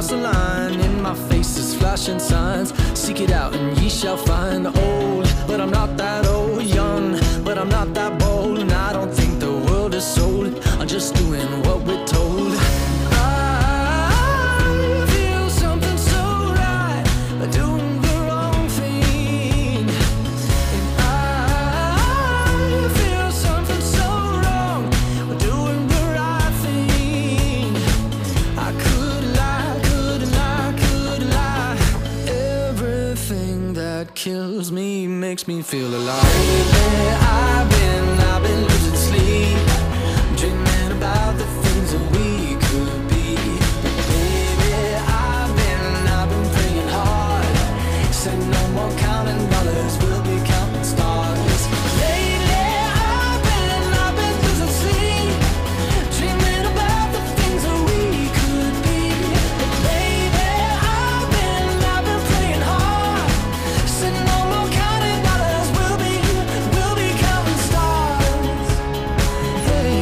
cross the line. In my face is flashing signs. Seek it out and ye shall find. Old, but I'm not that old. Young, but I'm not that bold. And I don't think the world is sold. I'm just doing what we're told. I feel something so right, doing the wrong thing. And I feel something so wrong, doing the right thing. I could lie, couldn't lie, couldn't lie. Everything that kills me makes me feel alive. Lately I've been losing sleep, dreaming about the things that we could be. Baby, I've been praying hard. Said no more counting dollars, we'll be counting stars. Lately I've been losing sleep, dreaming about the things that we could be. Baby, I've been praying hard. Said no more counting dollars, we'll be counting stars. Hey.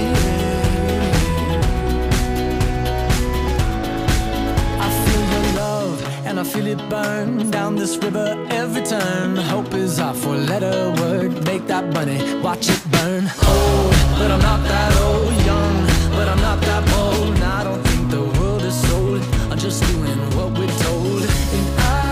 I feel your love and I feel it burn down this river every turn. Hope is our four-letter word. Make that money, watch it burn. Old, but I'm not that old. Young, but I'm not that bold. And I don't think the world is sold. I'm just doing what we're told. And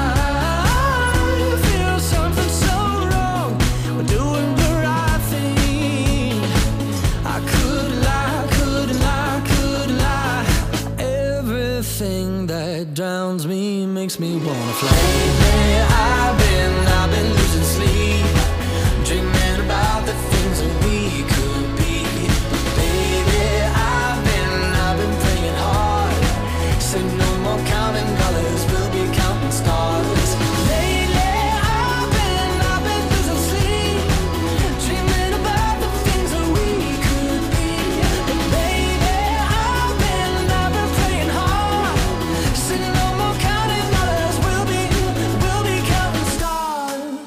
I feel something so wrong, we're doing the right thing. I could lie, couldn't lie, couldn't lie. Everything that drowns me makes me wanna fly. Lately I've been losing sleep, dreaming about the things that we could be. Baby, I've been praying hard. Said no more counting dollars, we'll be counting stars. Lately I've been losing sleep, dreaming about the things that we could be. Baby, I've been praying hard. Said no more counting dollars, we'll be counting stars.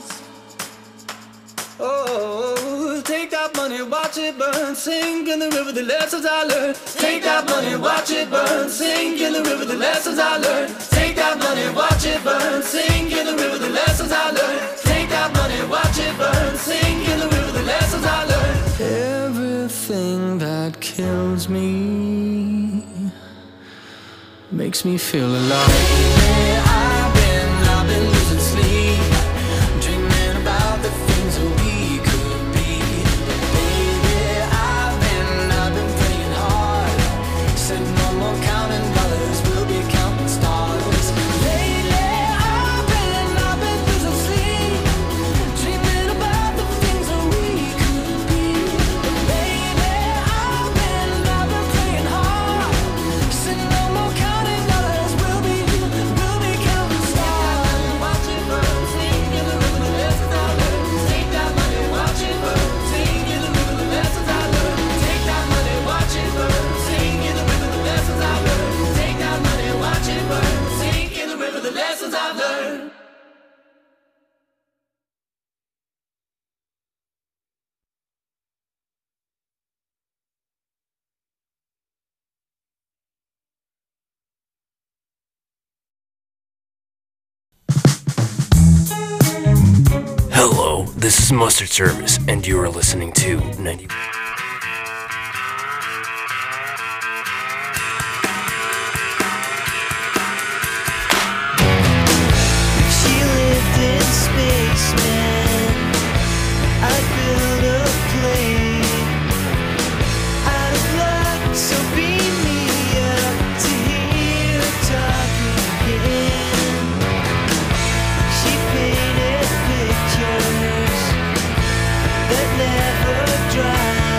Oh, take that money, watch it burn, sink in the river, the lessons I learned. Take that money, watch it burn, sink in the river, the lessons I learned. Take that money, watch it burn, sink in the river, the lessons I learned. Take that money, watch it burn, sink in the river, the lessons I learned. Everything that kills me makes me feel alive. Lately I've been losing sleep, dreaming about the things that we could be. Baby, I've been praying hard. Said no more counting dollars, we'll be counting stars. Lately I've been losing sleep, dreaming about the things that we could be. Baby, I've been praying hard. Said no more counting dollars, we'll be counting stars. Watch it burn, sing in the river, the lessons I learned. Take that money, watch it burn, sing in the river, the lessons I learned. Take that money, watch it burn, sing in the river, the lessons I learned. Take that money, watch it burn, sing in the river, the lessons I've learned. Hello, this is Mustard Service, and you are listening to 90. She lived in space, man. I built a plane out of luck, so beam me up to hear her talk again. She painted pictures that never dry.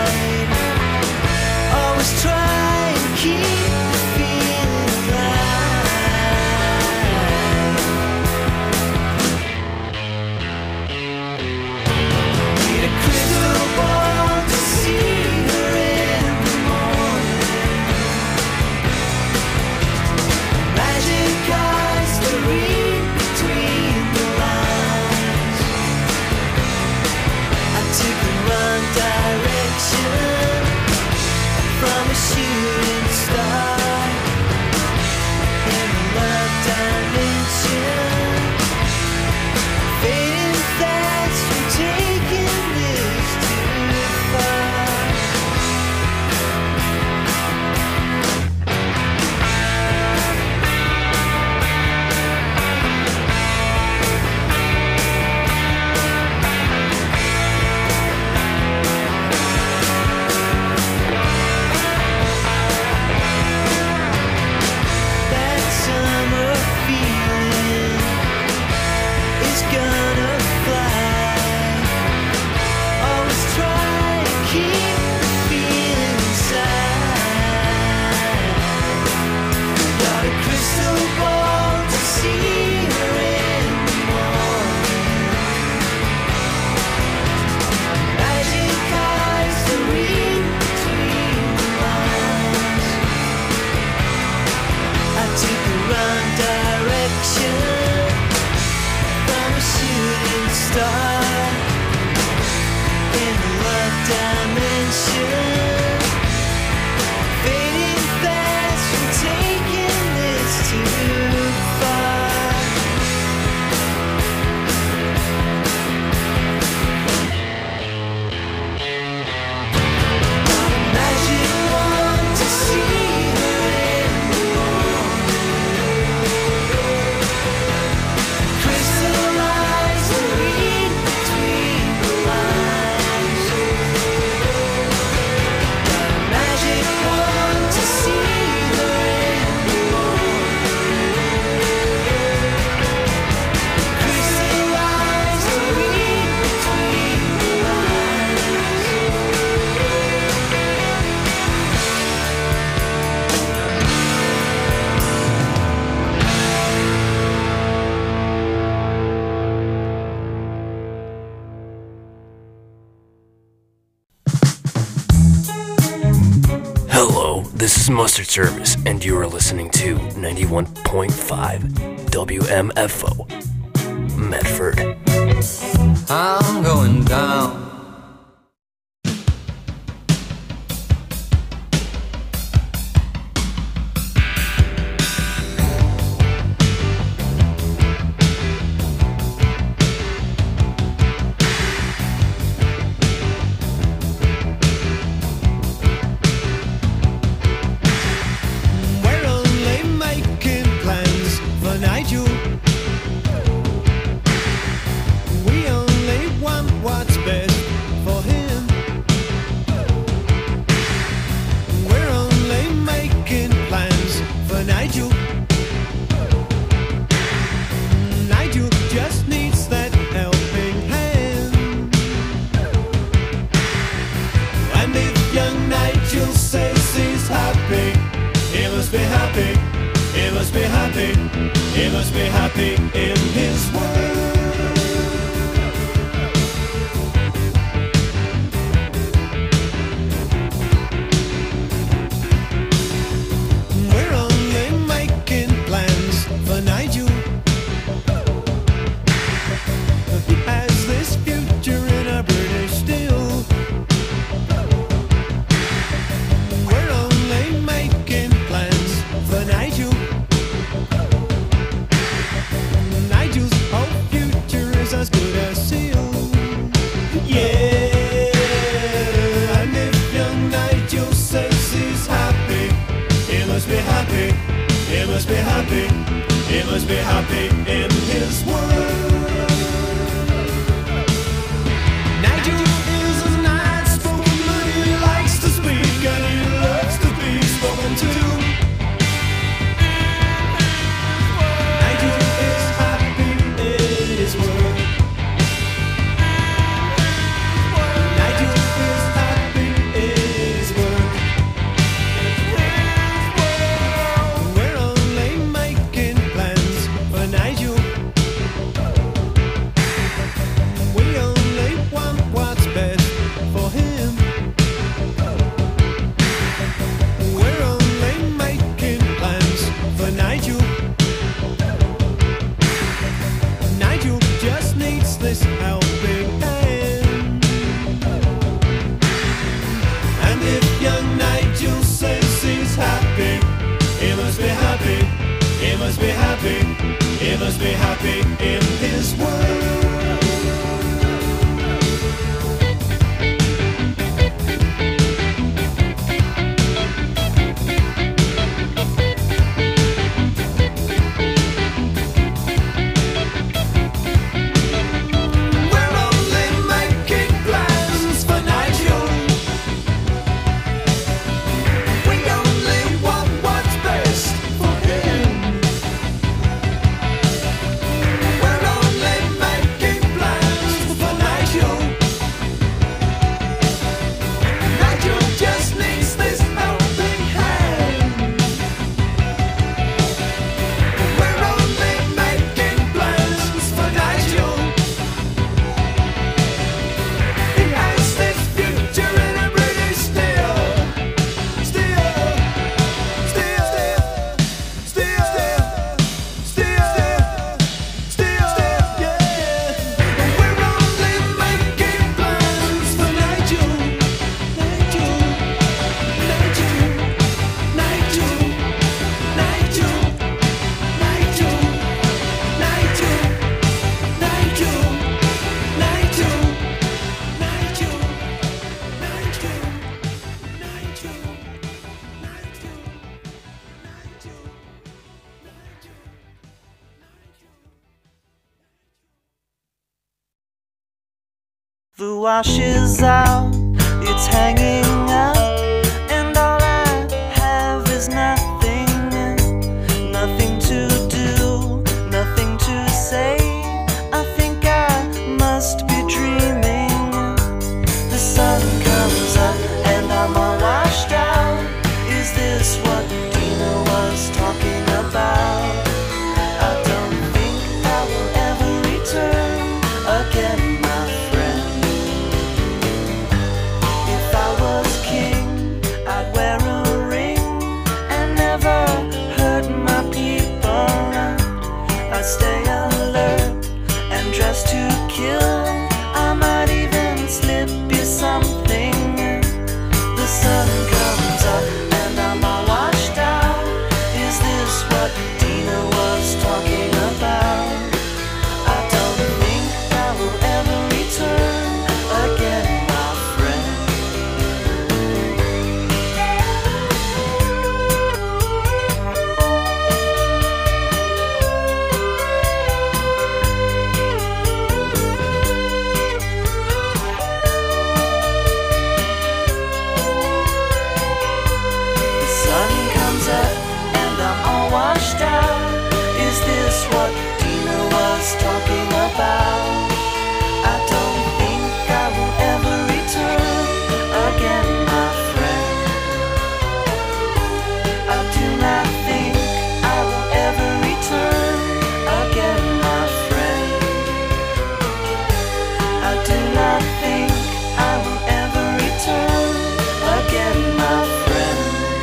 star in the love dimension, fading fast from taking this too far. On a magic wand to see her in the morning, crystallize the read between the lines. Got a magic wand to see her in the morning, crystallize the read between the lines. Hello, this is Mustard Service, and you are listening to 91.5 WMFO, Medford. I'm going down. We're only making plans for Nigel. We only want what's best for him. We're only making plans for Nigel. Nigel just needs that helping hand. And if young Nigel says he's happy, he must be happy, he must be happy, he must be happy in his world. We're only making plans for Nigel. He has this future in a British steel. We're only making plans for Nigel. Nigel's whole future is as good as sealed. Yeah, and if young Nigel says he's happy, he must be happy, he must be happy, he must be happy in his world. Nigel is an outspoken man, he likes to speak and he loves to be spoken to. Nigel is happy in his world. Nigel is happy in his world. We're only making plans for Nigel. washes out, it's hanging out, and all I have is nothing, nothing to do, nothing to say. I think I must be dreaming. The sun comes up and I'm all washed out. Is this what Dina was talking about? I don't think I will ever return again, my friend. If I was king, I'd wear a ring and never hurt my people. I'd stay alert and dress to kill. I might even slip you something. The sun comes up and I'm all washed out. Is this what Dina was talking about? I don't think I will ever return again, my friend. The sun comes up and I'm all washed out. Is this what Dina was talking about? I don't think I will ever return again, my friend. I do not think I will ever return again, my friend. I do not think I will ever return again, my friend.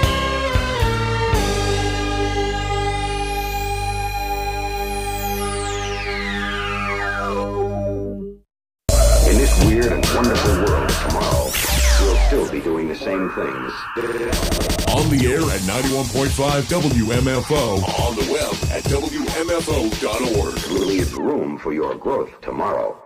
In this weird and wonderful world tomorrow, we'll still be doing the same things. On the air at 91.5 WMFO. On the web at WMFO.org. Leave room for your growth tomorrow.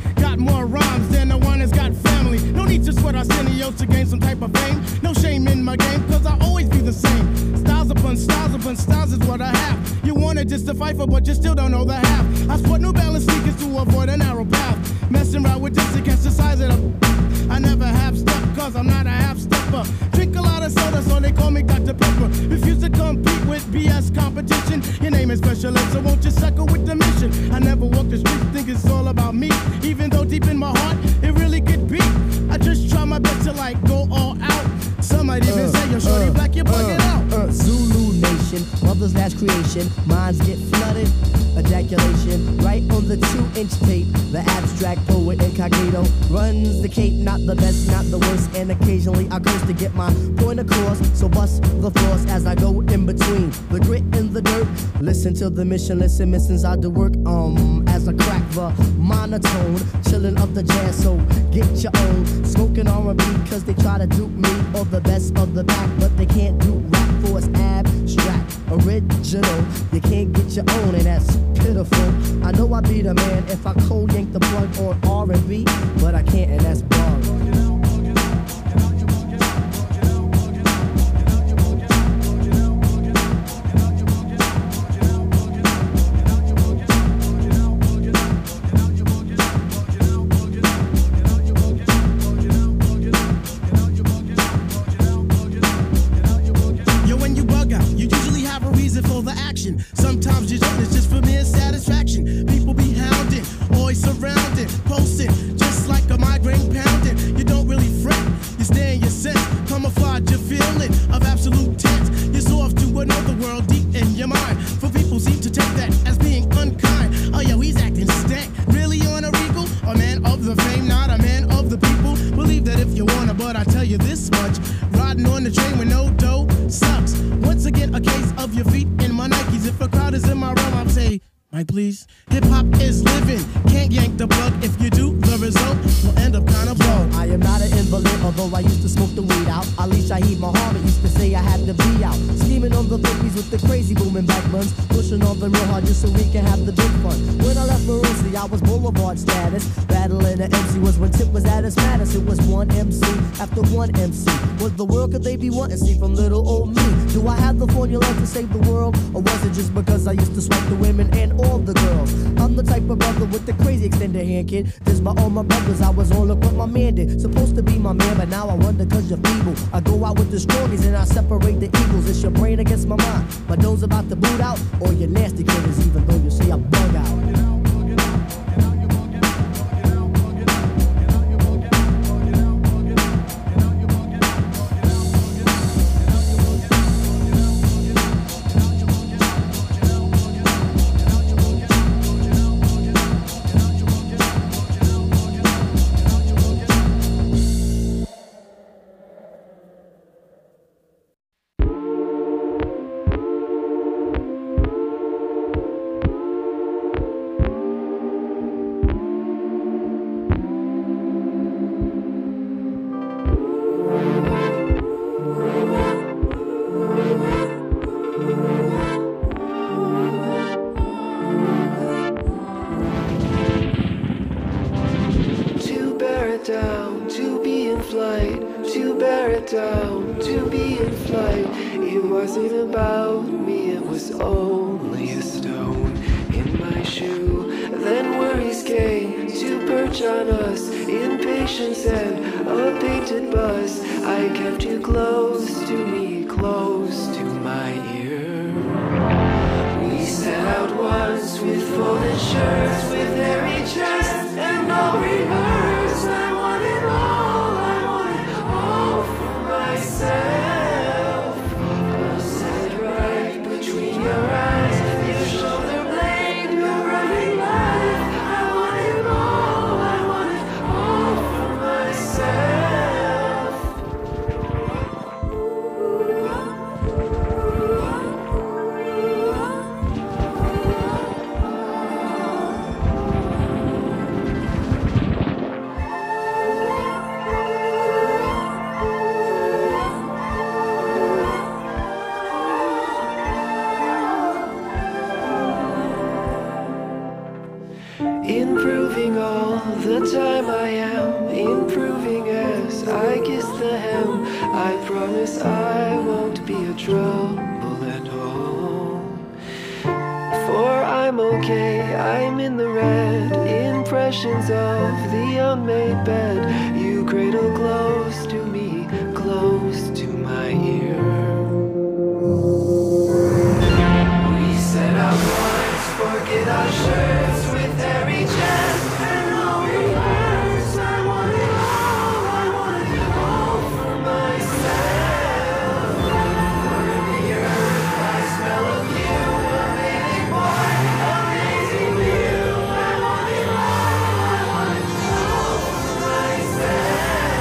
Got more rhymes than the one that's got family. No need to sweat Arsenio to gain some type of fame. No shame in my game, cause I always be the same. Styles upon styles is what I have. You wanna just to fight for, but you still don't know the half. I sport New Balance sneakers to avoid a narrow path. Messing around with this against the size of the... I never have step, cause I'm not a half-stepper. Drink a lot of soda, so they call me Dr. Pepper. Refuse to compete with BS competition. Your name is Special Ed, so won't you suckle with the mission? I never walk the street, think it's all about me. Even though deep in my heart, it really could be. I just try my best to like go all out. Some might even say, yo, shorty black, you're bugging out. Zulu Nation, mother's last creation. Minds get flooded, ejaculation. Right on the 2-inch tape, the abstract poet incognito runs the cape, not the best, not the worst. And occasionally I curse to get my point across. So bust the floors as I go in between the grit and the dirt. Listen to the mission, listen, missions I do work. As I crack the monotone, chillin' up the jazz, so get your own. Smoking R&B, cause they try to dupe me, or the best of the back, but they can't do rap for it's abstract, original. You can't get your own, and that's pitiful. I know I be the man if I cold yank the plug on R&B, but I can't, and that's bug. Sometimes you don't, it's just for mere satisfaction. People be hounding, always surrounded, posting, just like a migraine pounding. You don't really fret, you stay in your sense, camouflage your feeling of absolute tense. You're so off to another world deep in your mind. For people seem to take that as being unkind. Oh yo, he's acting stank, really on a regal? A man of the fame, not a man of the people. Believe that if you wanna, but I tell you this much, riding on the train with no dough sucks. Once again, a case of your feet in my Nikes. If a crowd is in my realm, I'll say, Mike, please. Hip-hop is living, can't yank the plug. If you do, the result will end up kinda blown. I am not an invalid, although I used to smoke the weed out. Ali Shaheed Muhammad used to say I had to be out. Scheming on the bookies with the crazy booming back buns. Pushing on them real hard just so we can have the big fun. When I left Maroonsie, I was Boulevard status. Battling the MC was when Tip was at his maddest. It was one MC after one MC. What the world could they be wanting? See from little old me. Do I have the formula to save the world? Or was it just because I used to swipe the women and all the girls? I'm the type of brother with the crazy extended hand, kid. This by all my brothers, I was on look what my man did. Supposed to be my man, but now I wonder cause you're feeble. I go out with the strongies and I separate the evils. It's your brain against my mind. My nose about to boot out, or your nasty critters, even though you say I bug out. Down to be in flight. It wasn't about me, it was only a stone in my shoe. Then worries came to perch on us, impatience and a painted buzz. I kept you close to me, close to my ear. We set out once with folded shirts, with hairy chests and no rehearse. I wanted all myself. I sat right between your eyes, your shoulder blade, your running life. I wanted all for myself. time I am improving as I kiss the hem. I promise I won't be a trouble at all. For I'm okay, I'm in the red. Impressions of the unmade bed. You cradle close to me, close to my ear. We set out once, forget our shirts with every chance. And no regrets. I want it all for myself. For in the earth I smell of you, amazing boy, amazing view. I want it all for myself.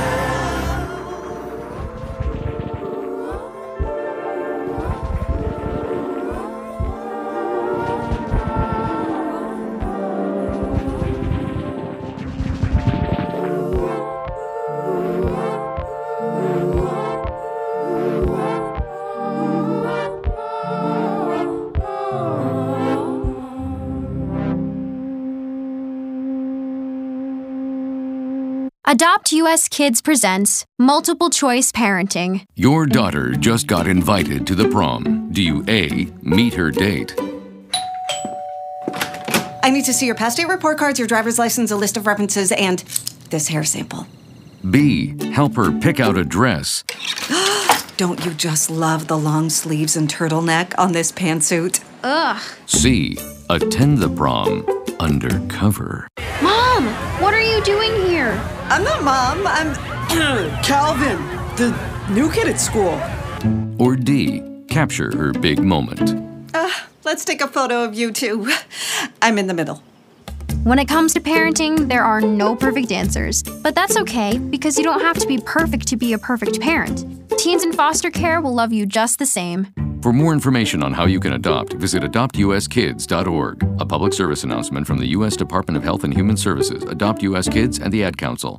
Adopt US Kids presents Multiple Choice Parenting. Your daughter just got invited to the prom. Do you A, meet her date? I need to see your past date report cards, your driver's license, a list of references, and this hair sample. B, help her pick out a dress? Don't you just love the long sleeves and turtleneck on this pantsuit? Ugh. C, attend the prom undercover. Mom, what are you doing here? I'm not Mom, I'm Calvin, the new kid at school. Or D, capture her big moment. Let's take a photo of you two. I'm in the middle. When it comes to parenting, there are no perfect answers. But that's okay, because you don't have to be perfect to be a perfect parent. Teens in foster care will love you just the same. For more information on how you can adopt, visit adoptuskids.org. A public service announcement from the U.S. Department of Health and Human Services, Adopt U.S. Kids, and the Ad Council.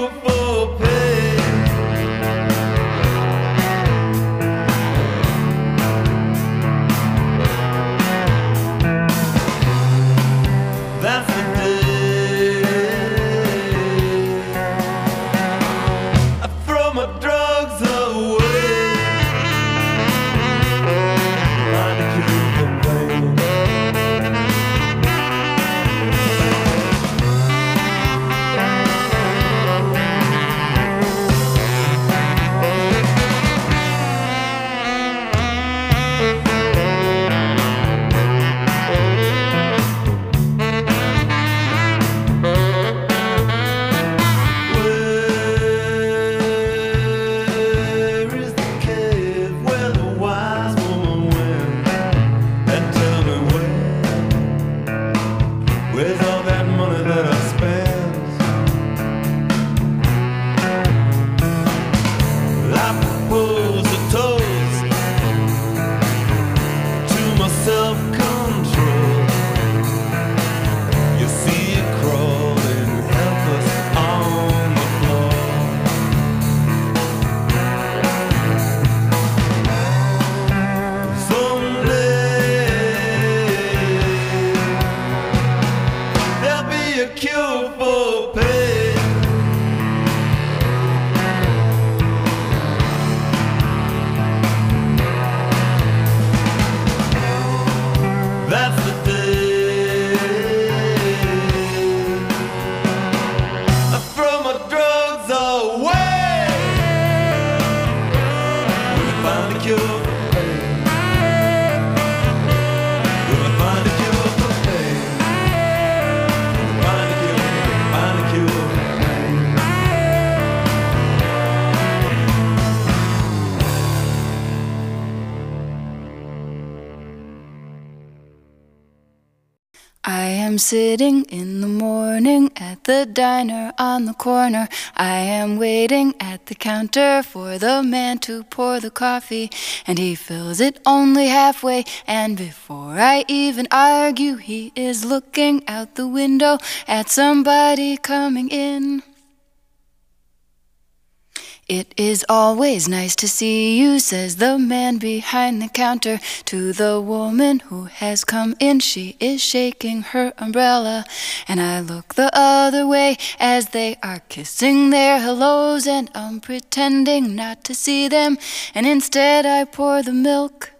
cure for pain. That's the day I throw my drugs away. Find a cure for pain. Where is the cave where the wise woman went? And tell me where's all that money that I spent? I propose a toast to my self-control. You see it crawling helpless on the floor. Someday there'll be a cure for pain. That's the day I throw my drugs away. Will I find a cure for pain? Will I find a cure for pain? Find a cure for pain. I am sitting in the morning at the diner on the corner. I am waiting at the counter for the man to pour the coffee, and he fills it only halfway, and before I even argue, he is looking out the window at somebody coming in. It is always nice to see you, says the man behind the counter to the woman who has come in. She is shaking her umbrella, and I look the other way as they are kissing their hellos, and I'm pretending not to see them, and instead I pour the milk.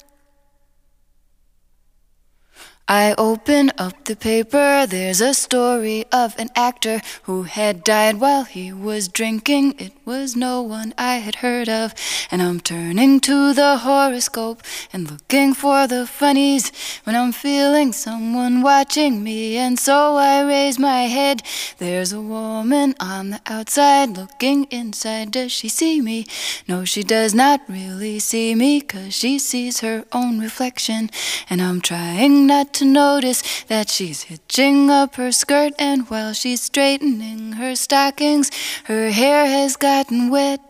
I open up the paper, there's a story of an actor who had died while he was drinking. It was no one I had heard of, and I'm turning to the horoscope and looking for the funnies when I'm feeling someone watching me, and so I raise my head. There's a woman on the outside looking inside. Does she see me? No, she does not really see me, 'cause she sees her own reflection, and I'm trying not to notice that she's hitching up her skirt, and while she's straightening her stockings, her hair has gotten wet.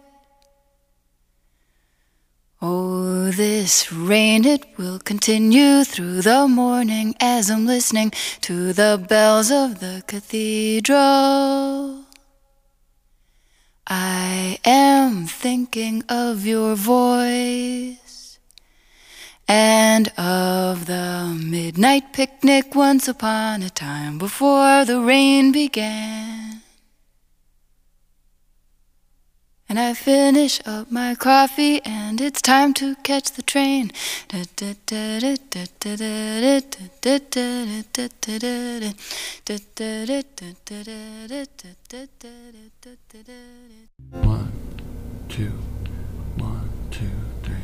Oh, this rain, it will continue through the morning as I'm listening to the bells of the cathedral. I am thinking of your voice and of the midnight picnic once upon a time before the rain began. And I finish up my coffee and it's time to catch the train. 1, 2, 1, 2, 3.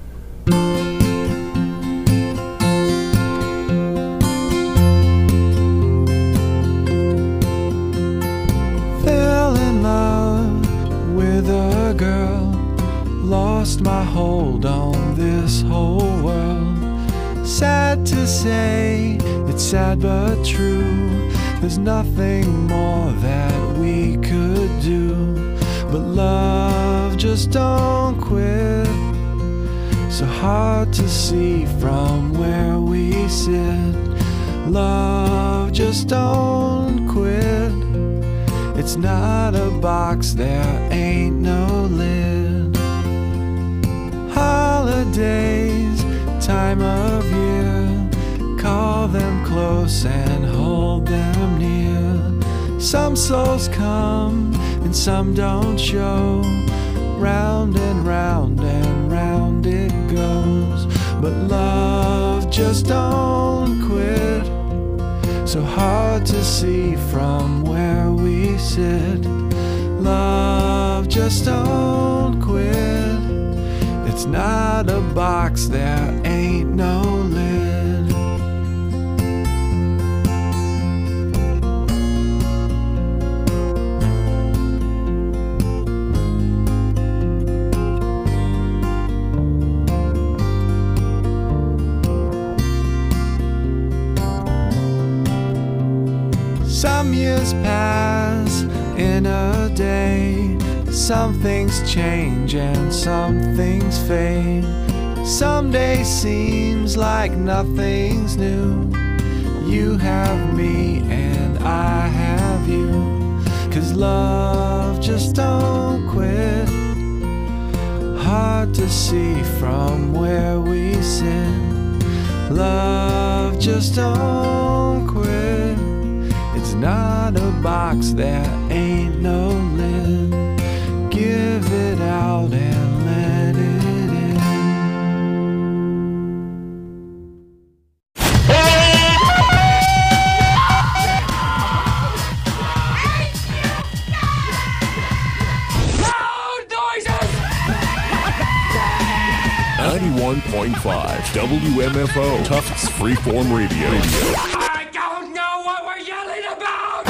Fell in love with a girl, lost my hold on this whole world. Sad to say, it's sad but true. There's nothing more that we could do. But love just don't quit. So hard to see from where we sit. Love just don't quit. It's not a box, there ain't no lid. Holidays, time of year, call them close and hold them near. Some souls come and some don't show. Round and round and round it goes. But love just don't quit. So hard to see from where we sit. Love just don't quit. It's not a box, there ain't no lid. Some years pass in a day. Some things change and some things fade. Some day seems like nothing's new. You have me and I have you. 'Cause love just don't quit. Hard to see from where we sit. Love just don't quit. It's not a box, there ain't no lid. Give it out and let it in. 91.5 WMFO Tufts Freeform Radio. I don't know what we're yelling about!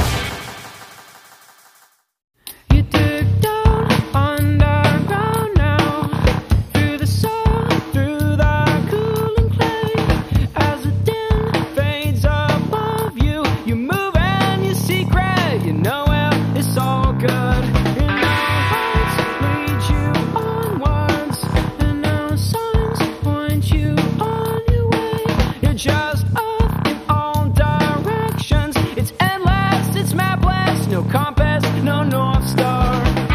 You dig down underground now, through the soul, through the cooling clay. As the din fades above you, you move and you secret. You know it, it's all good. And our hearts lead you onwards, and our signs point you on your way. You're just up in all directions. It's endless, it's mapless, no compass, no North Star.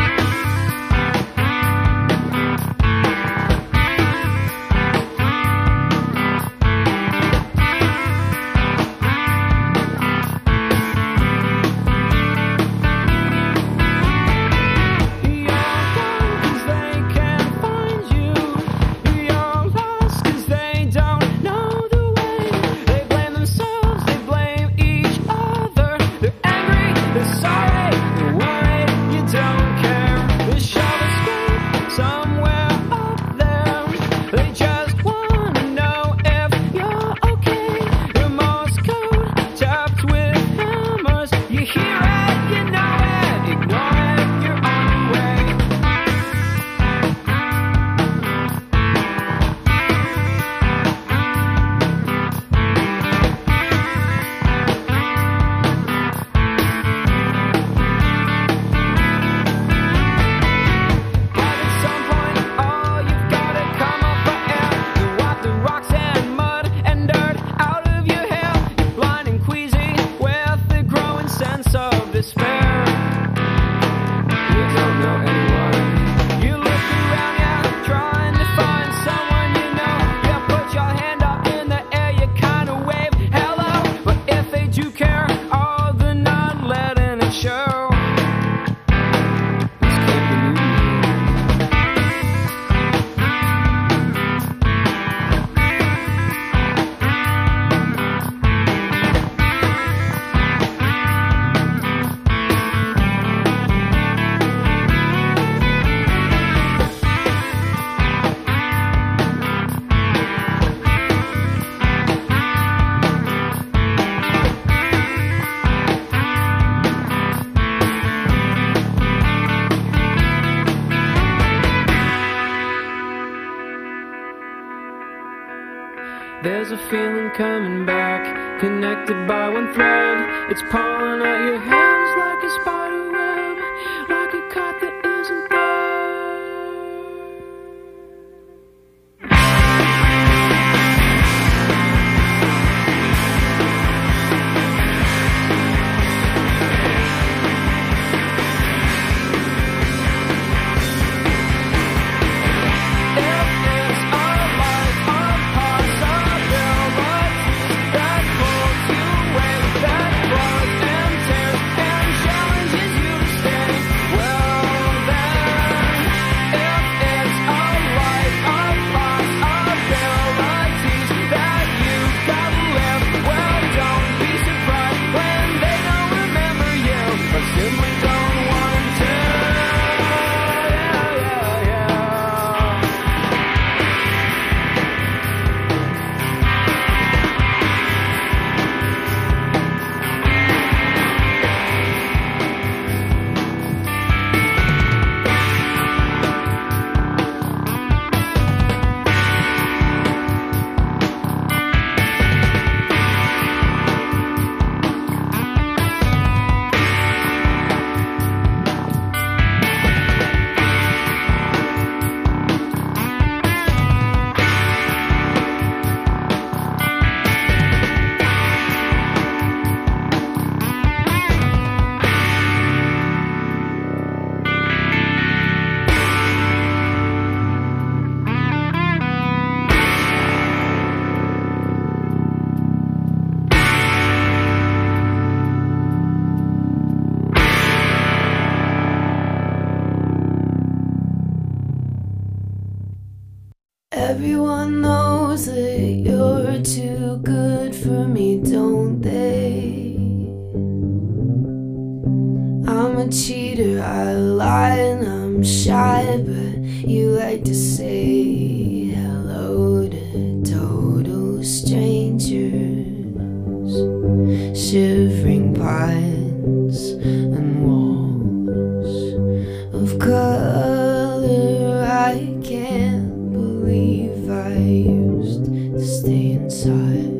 There's a feeling coming back, connected by one thread. It's pulling at your hands like a spider web, like a cut that isn't there. Everyone knows that you're too good for me, don't they? I'm a cheater, I lie and I'm shy, but you like to say hello to total strangers. Shivering pines and walls of color, I can't believe I used to stay inside.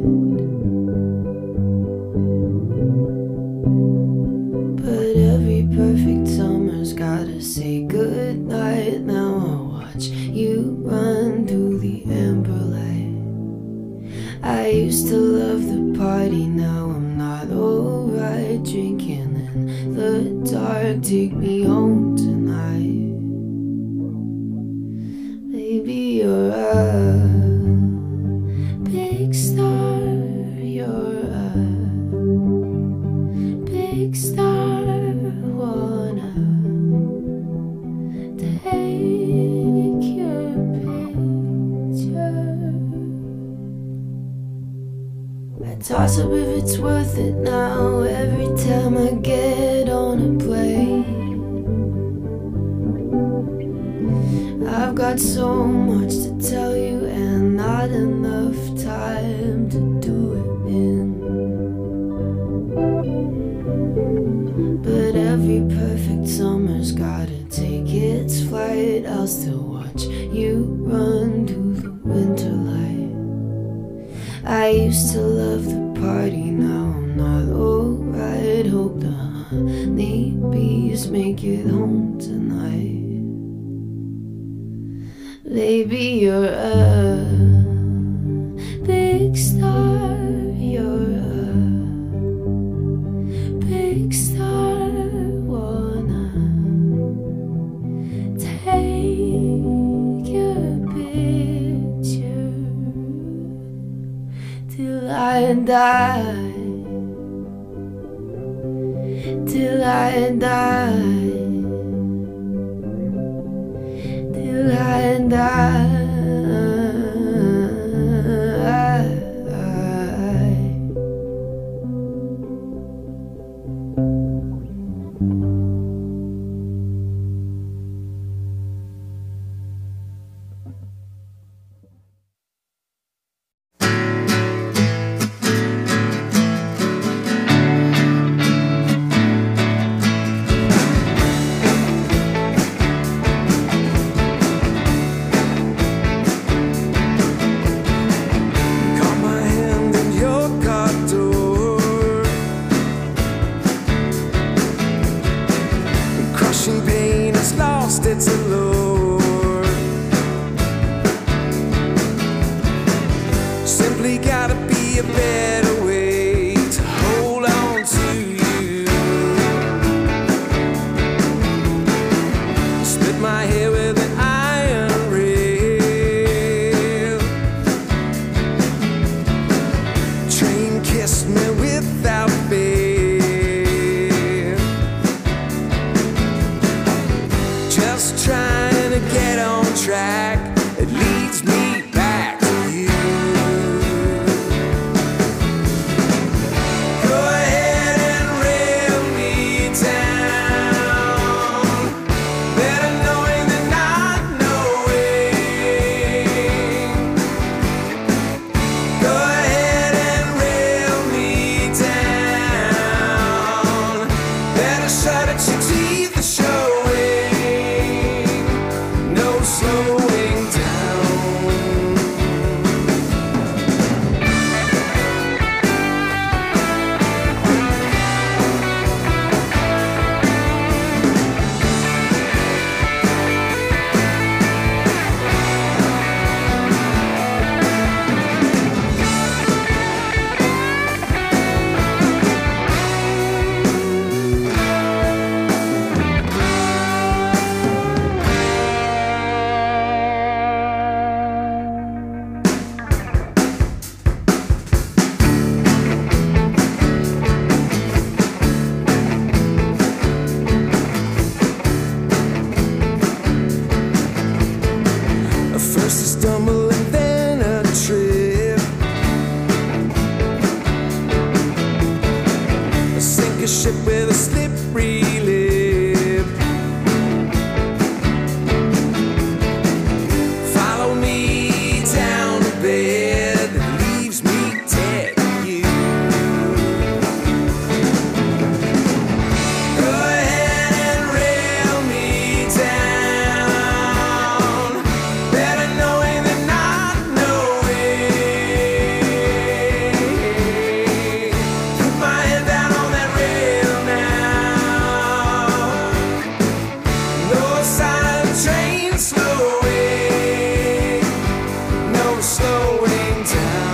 But every perfect summer's gotta say goodnight. Now I'll watch you run through the amber light. I used to love the party, now I'm not alright. Drinking in the dark, take me home tonight. Baby, you're a big star, you're a big star. Wanna take your picture. I toss up if it's worth it now. Every time I get on a plane, I've got so much to tell you and not enough time to do it in. But every perfect summer's gotta take its flight. I'll still watch you run through the winter light. I used to love the party, now I'm not alright. Hope the honey bees make it home tonight. Baby, you're a big star, you're a big star. Wanna take your picture till I die, till I die, till I die. It's a lure. Simply gotta be a better way to hold on to you. Split my hair with an iron rail. Train kissed me without fail. Just trying to get on track, it leads me back to you. Go ahead and rail me down, better knowing than not knowing. Go ahead and rail me down, better shut at your teeth to show. No slowing with a slippery lip. Follow me down to bed that leaves me dead to you. Go ahead and rail me down, better knowing than not knowing. Put my head down on that rail now. No sign of the train slowing, no slowing down.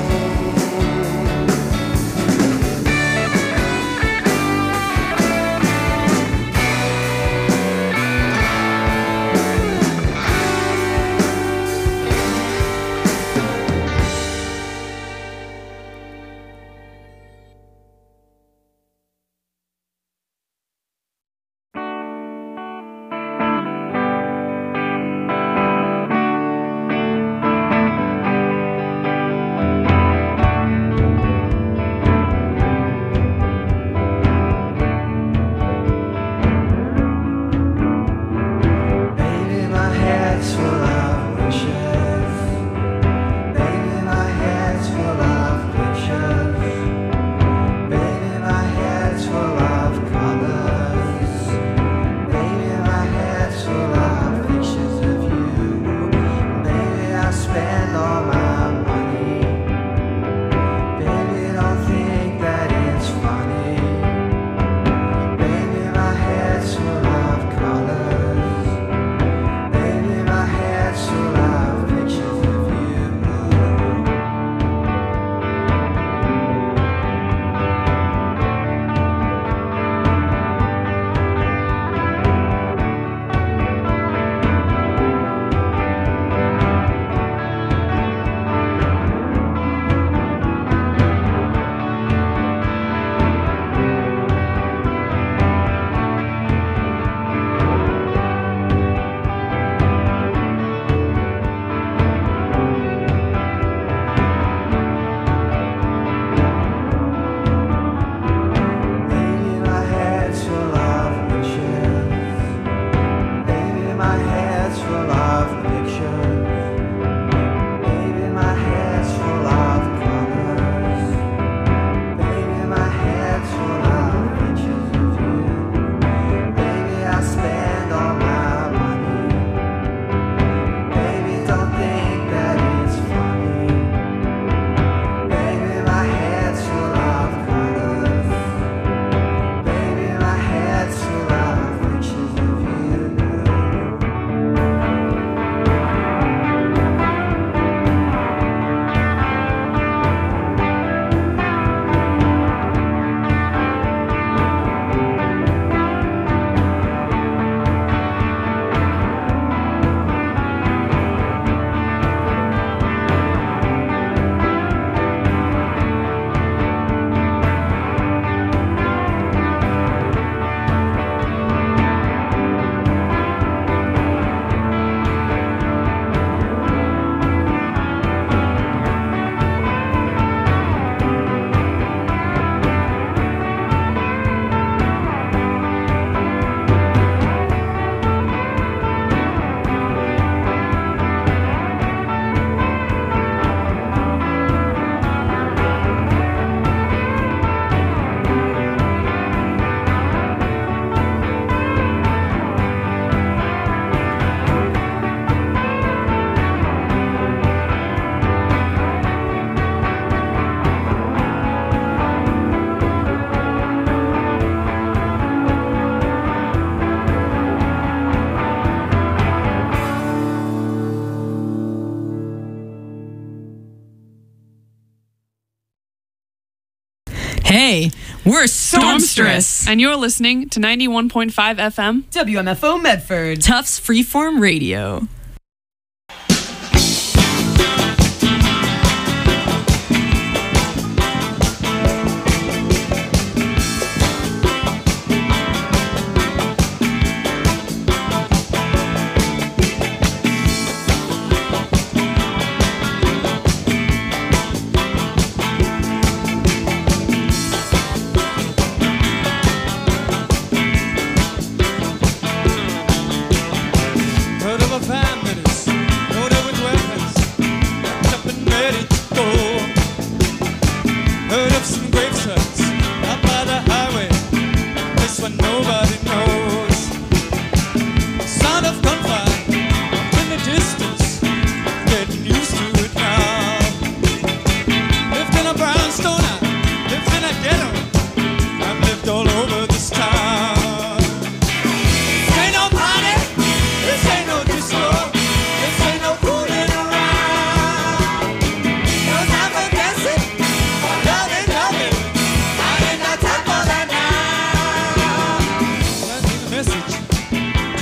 Baby, my head's full of wishes. Baby, my head's full of pictures. Baby, my head's full of colors. Baby, my head's full of pictures of you. Baby, I spend all my money. Baby, don't think that it's funny. Baby, my head's full of colors. Baby, my head's full of pictures of you. Baby, my head's full of wishes. Baby, my head's full of pictures. Baby, my head's full of colors. Baby, my head's full of pictures of you. Baby, I spend all my money. Baby, don't think that it's funny. Baby, my head's full of colors. Baby, my head's full of pictures of you. Hey, we're Stormstress. And you're listening to 91.5 FM WMFO Medford. Tufts Freeform Radio.